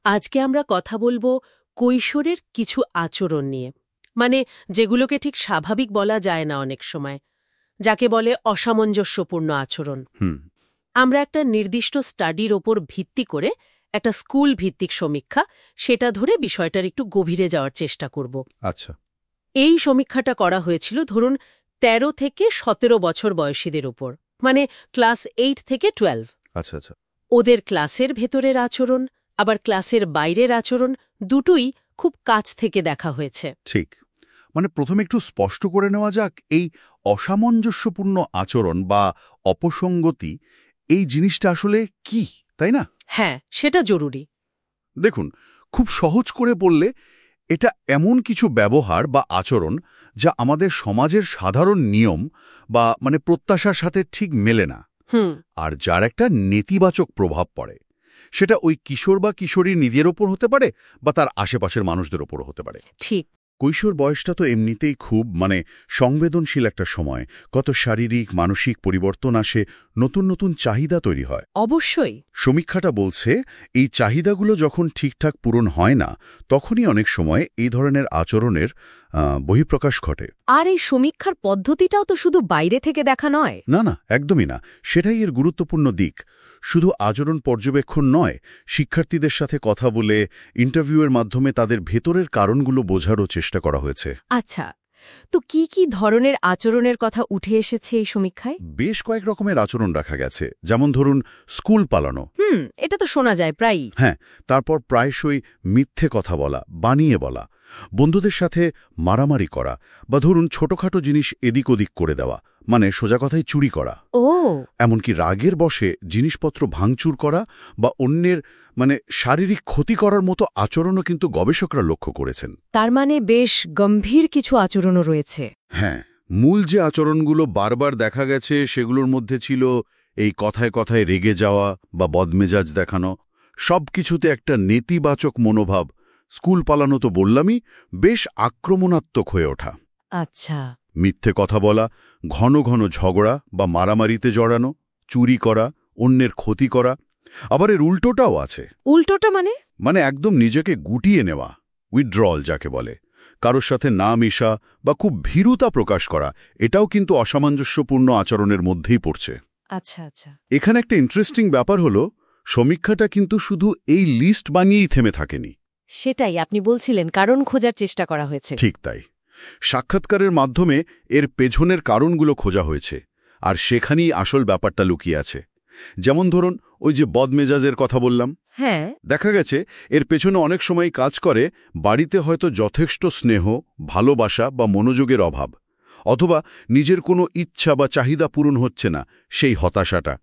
আজকে আমরা কথা বলবো কৈশোরের কিছু আচরণ নিয়ে, মানে যেগুলোকে ঠিক স্বাভাবিক বলা যায় না অনেক সময়, যাকে বলে অসামঞ্জস্যপূর্ণ আচরণ। হুম। আমরা একটা নির্দিষ্ট স্টাডির ওপর ভিত্তি করে একটা স্কুল ভিত্তিক সমীক্ষা সেটা ধরে বিষয়টার একটু গভীরে যাওয়ার চেষ্টা করব। আচ্ছা। এই সমীক্ষাটা করা হয়েছিল ধরুন ১৩ থেকে ১৭ বছর বয়সীদের ওপর, মানে ক্লাস ৮ থেকে ১২। আচ্ছা আচ্ছা। ওদের ক্লাসের ভেতরের আচরণ আবার ক্লাসের বাইরের আচরণ দুটোই খুব কাছ থেকে দেখা হয়েছে। ঠিক। মানে প্রথমে একটু স্পষ্ট করে নেওয়া যাক, এই অসামঞ্জস্যপূর্ণ আচরণ বা অপসঙ্গতি, এই জিনিসটা আসলে কি, তাই না? হ্যাঁ, সেটা জরুরি। দেখুন, খুব সহজ করে বললে এটা এমন কিছু ব্যবহার বা আচরণ যা আমাদের সমাজের সাধারণ নিয়ম বা প্রত্যাশার সাথে ঠিক মেলে না, হুম। আর যার একটা নেতিবাচক প্রভাব পড়ে। সেটা ওই কিশোর বা কিশোরীর নিজের ওপর হতে পারে বা তার আশেপাশের মানুষদের ওপরও হতে পারে। ঠিক। কৈশোর বয়সটা তো এমনিতেই খুব সংবেদনশীল একটা সময়। কত শারীরিক মানসিক পরিবর্তন আসে, নতুন নতুন চাহিদা তৈরি হয়। অবশ্যই। সমীক্ষাটা বলছে এই চাহিদাগুলো যখন ঠিকঠাক পূরণ হয় না, তখনই অনেক সময় এই ধরনের আচরণের বহিঃপ্রকাশ ঘটে। আর এই সমীক্ষার পদ্ধতিটাও তো শুধু বাইরে থেকে দেখা নয়। না না, একদমই না। সেটাই এর গুরুত্বপূর্ণ দিক। শুধু আচরণ পর্যবেক্ষণ নয়, শিক্ষার্থীদের সাথে কথা বলে ইন্টারভিউয়ের মাধ্যমে তাদের ভেতরের কারণগুলো বোঝারও চেষ্টা করা হয়েছে। আচ্ছা, তো কি কি ধরনের আচরণের কথা উঠে এসেছে এই সমীক্ষায়? বেশ কয়েক রকমের আচরণ দেখা গেছে, যেমন ধরুন স্কুল পালানো। এটা তো শোনা যায় প্রায়ই। হ্যাঁ, তারপর প্রায়শই মিথ্যে কথা বলা, বানিয়ে বলা, বন্ধুদের সাথে মারামারি করা, বা ধরুন ছোটখাটো জিনিস এদিক ওদিক করে দেওয়া, সোজা কথায় চুরি করা। ও, এমনকি রাগের বশে জিনিসপত্র ভাঙচুর করা বা অন্যের শারীরিক ক্ষতি করার মতো আচরণও কিন্তু গবেষকরা লক্ষ্য করেছেন। তার মানে বেশ গম্ভীর কিছু আচরণও রয়েছে। হ্যাঁ, মূল যে আচরণগুলো বারবার দেখা গেছে সেগুলোর মধ্যে ছিল এই কথায় কথায় রেগে যাওয়া বা বদমেজাজ দেখানো, সবকিছুতে একটা নেতিবাচক মনোভাব। স্কুল পালানো তো বললামই, বেশ আক্রমণাত্মক হয়ে ওঠা। আচ্ছা। মিথ্যে কথা বলা, ঘন ঘন ঝগড়া বা মারামারিতে জড়ানো, চুরি করা, অন্যের ক্ষতি করা। আবার এর উল্টোটাও আছে। উল্টোটা মানে? একদম নিজেকে গুটিয়ে নেওয়া, উইথড্রল যাকে বলে, কারোর সাথে না মিশা বা খুব ভীরুতা প্রকাশ করা, এটাও কিন্তু অসামঞ্জস্যপূর্ণ আচরণের মধ্যেই পড়ছে। আচ্ছা আচ্ছা। এখানে একটা ইন্টারেস্টিং ব্যাপার হলো, সমীক্ষাটা কিন্তু শুধু এই লিস্ট বানিয়েই থেমে থাকেনি। সেটাই আপনি বলছিলেন, কারণ খোঁজার চেষ্টা করা হয়েছে। ঠিক তাই। সাক্ষাৎকারের মাধ্যমে এর পেছনের কারণগুলো খোঁজা হয়েছে, আর সেখানেই আসল ব্যাপারটা লুকিয়ে আছে। যেমন ধরুন ওই যে বদমেজাজের কথা বললাম, হ্যাঁ, দেখা গেছে এর পেছনে অনেক সময় কাজ করে বাড়িতে হয়তো যথেষ্ট স্নেহ, ভালোবাসা বা মনোযোগের অভাব, অথবা নিজের কোনো ইচ্ছা বা চাহিদা পূরণ হচ্ছে না, সেই হতাশাটা।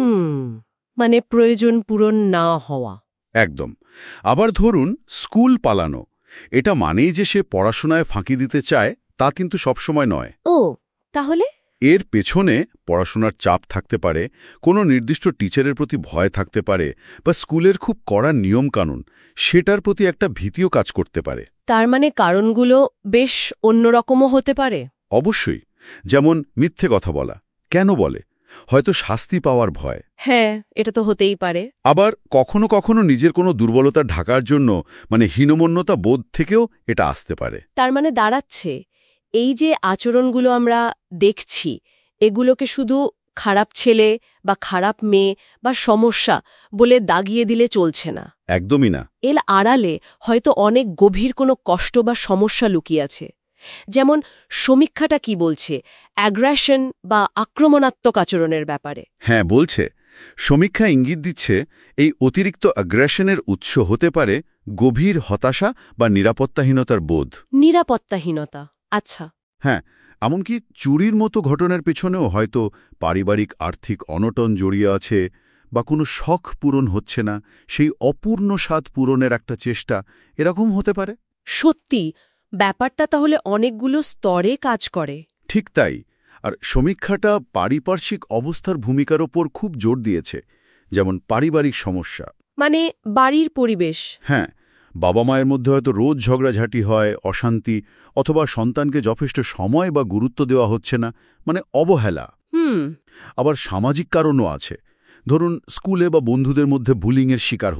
মানে প্রয়োজন পূরণ না হওয়া। একদম। আবার ধরুন স্কুল পালানো, এটা মানেই যে সে পড়াশোনায় ফাঁকি দিতে চায়, তা কিন্তু সবসময় নয়। ও, তাহলে? এর পেছনে পড়াশোনার চাপ থাকতে পারে, কোনো নির্দিষ্ট টিচারের প্রতি ভয় থাকতে পারে, বা স্কুলের খুব কড়া নিয়মকানুন, সেটার প্রতি একটা ভীতিও কাজ করতে পারে। তার মানে কারণগুলো বেশ অন্যরকমও হতে পারে। অবশ্যই। যেমন মিথ্যে কথা বলা। কেন বলে? হয়তো শাস্তি পাওয়ার ভয়। হ্যাঁ, এটা তো হতেই পারে। আবার কখনো কখনো নিজের কোনো দুর্বলতা ঢাকার জন্য, হীনমন্যতা বোধ থেকেও এটা আসতে পারে। তার মানে দাঁড়াচ্ছে এই যে আচরণগুলো আমরা দেখছি, এগুলোকে শুধু খারাপ ছেলে বা খারাপ মেয়ে বা সমস্যা বলে দাগিয়ে দিলে চলছে না। একদমই না। এর আড়ালে হয়তো অনেক গভীর কোনো কষ্ট বা সমস্যা লুকিয়ে আছে। যেমন সমীক্ষাটা কি বলছে, অ্যাগ্রেশন বা আক্রমণাত্মক আচরণের ব্যাপারে। হ্যাঁ, বলছে। সমীক্ষা ইঙ্গিত দিচ্ছে এই অতিরিক্ত আগ্রাসনের উৎস হতে পারে গভীর হতাশা বা নিরাপত্তাহীনতার বোধ। নিরাপত্তাহীনতা, আচ্ছা। হ্যাঁ, এমনকি চুরির মতো ঘটনার পেছনেও হয়তো পারিবারিক আর্থিক অনটন জড়িয়ে আছে, বা কোনো শখ পূরণ হচ্ছে না, সেই অপূর্ণ স্বাদ পূরণের একটা চেষ্টা, এরকম হতে পারে। সত্যি, ব্যাপারটা তাহলে অনেকগুলো স্তরে কাজ করে। ঠিক তাই। আর সমীক্ষাটা পারিপার্শ্বিক অবস্থার ভূমিকার ওপর খুব জোর দিয়েছে। যেমন পারিবারিক সমস্যা, মানে বাড়ির পরিবেশ। হ্যাঁ, বাবা মায়ের মধ্যে হয়তো রোজ ঝগড়াঝাটি হয়, অশান্তি, অথবা সন্তানকে যথেষ্ট সময় বা গুরুত্ব দেওয়া হচ্ছে না, অবহেলা। আবার সামাজিক কারণও আছে। ধরুন স্কুলে বা বন্ধুদের মধ্যে বুলিংয়ের শিকার হচ্ছে।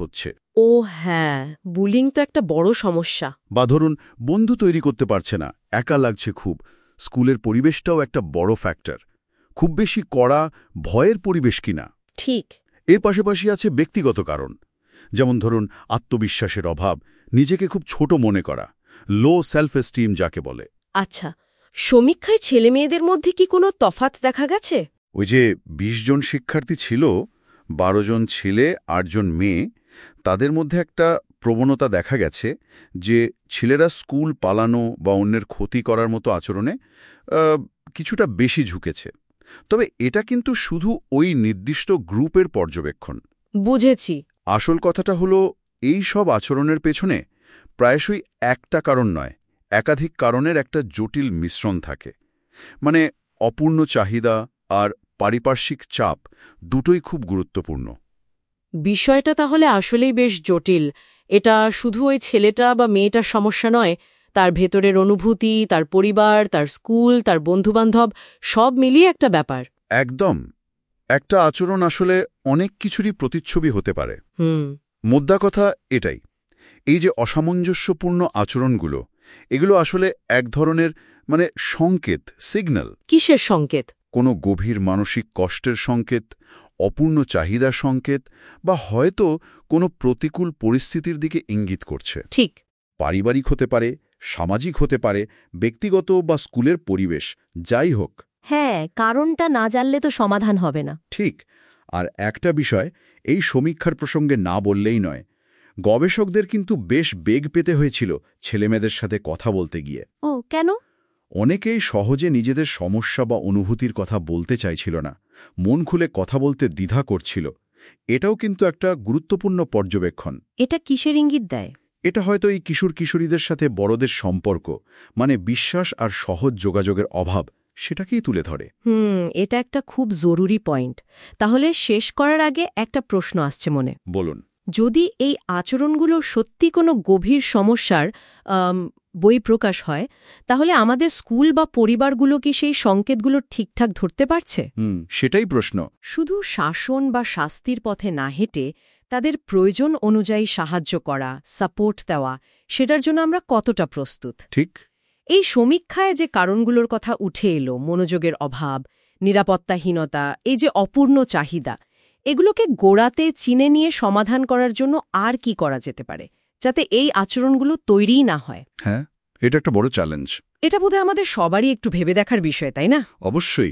ও হ্যাঁ, বুলিং তো একটা বড় সমস্যা। বা ধরুন বন্ধু তৈরি করতে পারছে না, একা লাগছে খুব। স্কুলের পরিবেশটাও একটা বড় ফ্যাক্টর। খুব বেশি কড়া, ভয়ের পরিবেশ কিনা। ঠিক। এর পাশাপাশি আছে ব্যক্তিগত কারণ, যেমন ধরুন আত্মবিশ্বাসের অভাব, নিজেকে খুব ছোট মনে করা, লো সেলফ এস্টিম যাকে বলে। আচ্ছা, সমীক্ষায় ছেলেমেয়েদের মধ্যে কি কোনো তফাৎ দেখা গেছে? ওই যে ২০ জন শিক্ষার্থী ছিল, ১২ জন ছেলে ৮ জন মেয়ে, তাদের মধ্যে একটা প্রবণতা দেখা গেছে যে ছেলেরা স্কুল পালানো বা অন্যের ক্ষতি করার মতো আচরণে কিছুটা বেশি ঝুঁকেছে। তবে এটা কিন্তু শুধু ওই নির্দিষ্ট গ্রুপের পর্যবেক্ষণ। বুঝেছি। আসল কথাটা হলো এই সব আচরণের পেছনে প্রায়শই একটা কারণ নয়, একাধিক কারণের একটা জটিল মিশ্রণ থাকে। মানে অপূর্ণ চাহিদা আর পারিপার্শ্বিক চাপ দুটোই খুব গুরুত্বপূর্ণ। বিষয়টা তাহলে আসলেই বেশ জটিল। এটা শুধু ওই ছেলেটা বা মেয়েটার সমস্যা নয়, তার ভেতরের অনুভূতি, তার পরিবার, তার স্কুল, তার বন্ধুবান্ধব সব মিলিয়ে একটা ব্যাপার। একদম। একটা আচরণ আসলে অনেক কিছুরই প্রতিচ্ছবি হতে পারে। হুম। মোদ্দা কথা এটাই, এই যে অসামঞ্জস্যপূর্ণ আচরণগুলো, এগুলো আসলে এক ধরনের সংকেত, সিগন্যাল। কিসের সংকেত? কোনো গভীর মানসিক কষ্টের সংকেত, অপূর্ণ চাহিদার সংকেত, বা হয়তো কোনো প্রতিকূল পরিস্থিতির দিকে ইঙ্গিত করছে। ঠিক। পারিবারিক হতে পারে, সামাজিক হতে পারে, ব্যক্তিগত বা স্কুলের পরিবেশ, যাই হোক। হ্যাঁ, কারণটা না জানলে তো সমাধান হবে না। ঠিক। আর একটা বিষয় এই সমীক্ষার প্রসঙ্গে না বললেই নয়, গবেষকদের কিন্তু বেশ বেগ পেতে হয়েছিল ছেলেমেয়েদের সাথে কথা বলতে গিয়ে। ও কেন? অনেকেই সহজে নিজেদের সমস্যা বা অনুভূতির কথা বলতে চাইছিল না, মন খুলে কথা বলতে দ্বিধা করছিল। এটাও কিন্তু একটা গুরুত্বপূর্ণ পর্যবেক্ষণ। এটা কিসের ইঙ্গিত দেয়? এটা হয়তো এই কিশোর কিশোরীদের সাথে বড়দের সম্পর্ক, বিশ্বাস আর সহজ যোগাযোগের অভাব, সেটাকেই তুলে ধরে। এটা একটা খুব জরুরি পয়েন্ট। তাহলে শেষ করার আগে একটা প্রশ্ন আসছে মনে। বলুন। যদি এই আচরণগুলো সত্যি কোনো গভীর সমস্যার বহিঃপ্রকাশ হয়, তাহলে আমাদের স্কুল বা পরিবারগুলো কি সেই সংকেতগুলো ঠিকঠাক ধরতে পারছে? সেটাই প্রশ্ন। শুধু শাসন বা শাস্তির পথে না হেঁটে তাদের প্রয়োজন অনুযায়ী সাহায্য করা, সাপোর্ট দেওয়া, সেটার জন্য আমরা কতটা প্রস্তুত? ঠিক। এই সমীক্ষায় যে কারণগুলোর কথা উঠে এলো, মনোযোগের অভাব, নিরাপত্তাহীনতা, এই যে অপূর্ণ চাহিদা, এগুলোকে গোড়াতে চিনে নিয়ে সমাধান করার জন্য আর কি করা যেতে পারে, যাতে এই আচরণগুলো তৈরিই না হয়? হ্যাঁ, এটা একটা বড় চ্যালেঞ্জ। এটা বোধহয় আমাদের সবারই একটু ভেবে দেখার বিষয়, তাই না? অবশ্যই।